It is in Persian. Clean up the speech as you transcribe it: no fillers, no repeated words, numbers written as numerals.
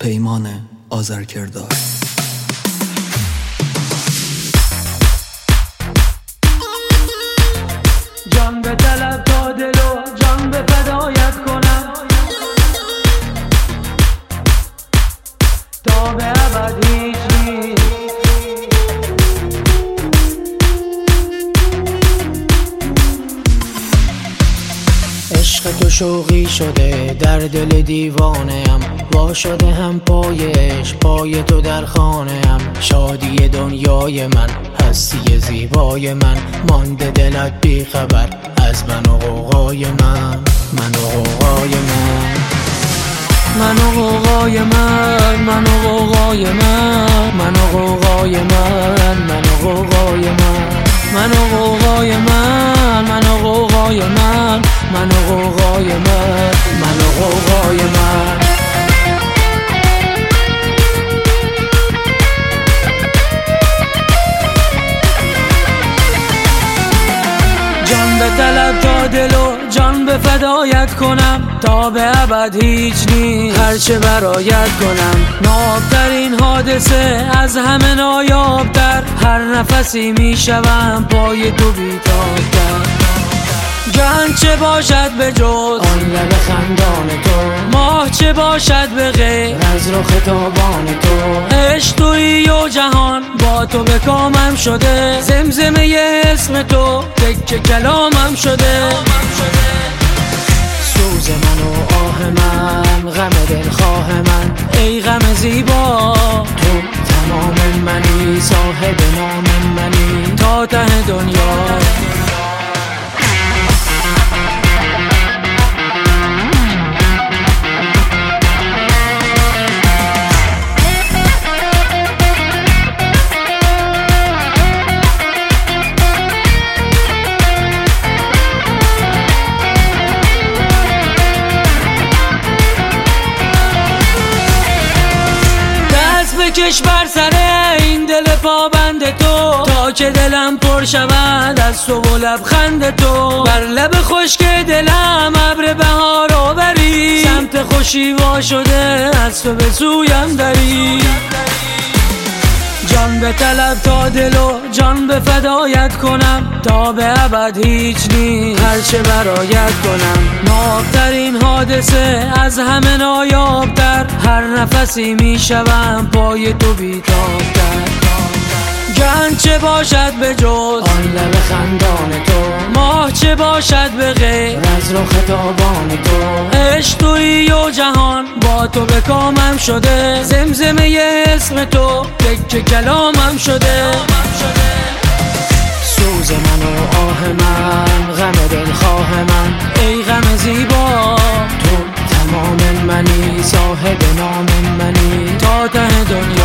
پیمان آذرکردار. جان به طلب تا دل و جان به فدایت کنم، تا به ابد هیچ نیست. عشق تو شوقی شده در دل دیوانه‌ام، وا شده هم پایش پای تو در خانه‌ام. شادی دنیای من، هستی زیبای من، مانده دلت بی خبر از من و غوغای من. من و غوغای من، من و غوغای من، من و غوغای من، من و غوغای من، من و غوغای من، من و غوغای من، من و غوغای من، من و غوغای من، من و غوغای من. جان به طلب تا دل و جان به فدایت کنم، تا به ابد هیچ نیست. هرچه برایت کنم، نابترین حادثه از همه نایابتر. هر نفسی میشوم پای تو بیتابتر. جان چه باشد به جز آن لب خندان تو، ماه چه باشد به غیر از رخ تابان تو. عشق تویی و جهان با تو به کامم شده، زمزمه اسم تو تکه کلامم شده. سوز من و آه من، غم دلخواه من، ای غم زیبا تو تمام منی. صاحب نام منی تا ته دنیا. بکش بر سر این دل پابند تو، تا که دلم پر شود از تو و لبخند تو. بر لب خشک دلم ابر بهار آوری، سمت خوشی وا شده از تو به سویم دری. جان به طلب تا دل و جان به فدایت کنم، تا به ابد هیچ نیست. هرچه برایت کنم، نابترین حادثه از همه نایابتر. هر نفسی میشوم پای تو بیتابتر. جان چه باشد به جز آن لب خندان تو، ماه چه باشد به غیر از رخ تابان تو. عشق تویی و جهان با تو به کامم شده، زمزمه اسم تو تکه کلامم شده. سوز من و آه من، غم دلخواه من، ای غم زیبا تو تمام منی. صاحب نام منی تا ته دنیا.